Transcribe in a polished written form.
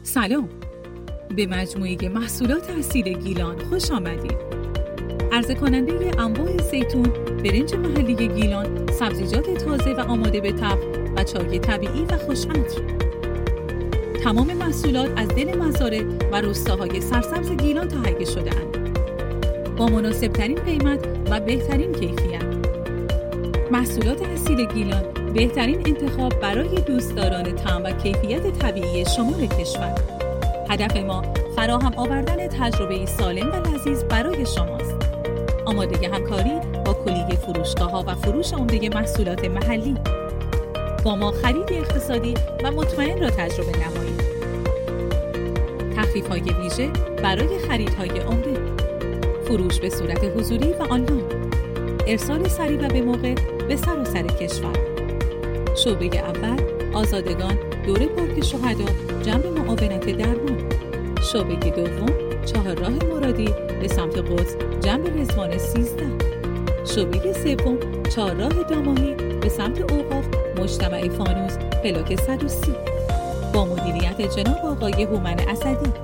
سلام، به مجموعه محصولات اصیل گیلان خوش آمدید. عرضه کننده انواع زیتون، برنج محلی گیلان، سبزیجات تازه و آماده به طبخ و چای طبیعی و خوش‌عطر. تمام محصولات از دل مزارع و روستاهای سرسبز گیلان تهیه شده‌اند با مناسب‌ترین قیمت و بهترین کیفیت. محصولات اصیل گیلان بهترین انتخاب برای دوستداران طعم و کیفیت طبیعی شمال کشور. هدف ما فراهم آوردن تجربه‌ای سالم و لذیذ برای شماست. آماده همکاری با کلیه فروشگاه‌ها و فروش عمده محصولات محلی. با ما خرید اقتصادی و مطمئن را تجربه نمایید. تخفیف‌های ویژه برای خریدهای عمده. فروش به صورت حضوری و آنلاین. ارسال سریع و به موقع به سراسر کشور. شعبه اول آزادگان، دور پارک شهدا، جنب معاونت درمان. شعبه دوم چهارراه مرادی به سمت قدس، جنب رضوان 13. شعبه سوم چهارراه داماهی به سمت اوقاف، مجتمع فانوس، بلاک 130. با مدیریت جناب آقای هومن اسدی.